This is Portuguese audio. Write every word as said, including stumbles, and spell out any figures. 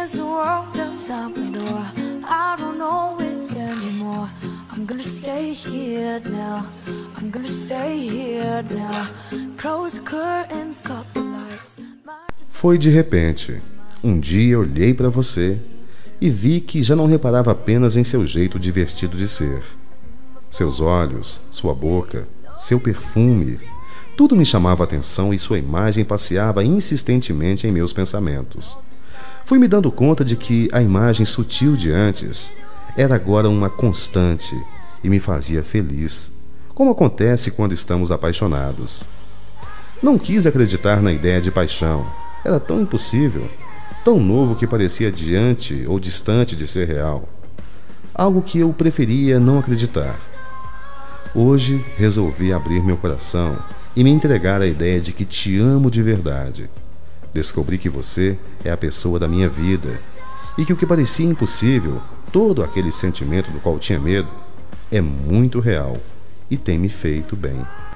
there's a world outside my door. I don't know it anymore. I'm gonna stay here now. I'm gonna stay here now. Close the curtains, cut the lights. Foi de repente. Um dia olhei para você e vi que já não reparava apenas em seu jeito divertido de ser. Seus olhos, sua boca, seu perfume, tudo me chamava a atenção e sua imagem passeava insistentemente em meus pensamentos. Fui me dando conta de que a imagem sutil de antes era agora uma constante e me fazia feliz, como acontece quando estamos apaixonados. Não quis acreditar na ideia de paixão. Era tão impossível, tão novo que parecia diante ou distante de ser real. Algo que eu preferia não acreditar. Hoje resolvi abrir meu coração e me entregar à ideia de que te amo de verdade. Descobri que você é a pessoa da minha vida e que o que parecia impossível, todo aquele sentimento do qual tinha medo, é muito real e tem me feito bem.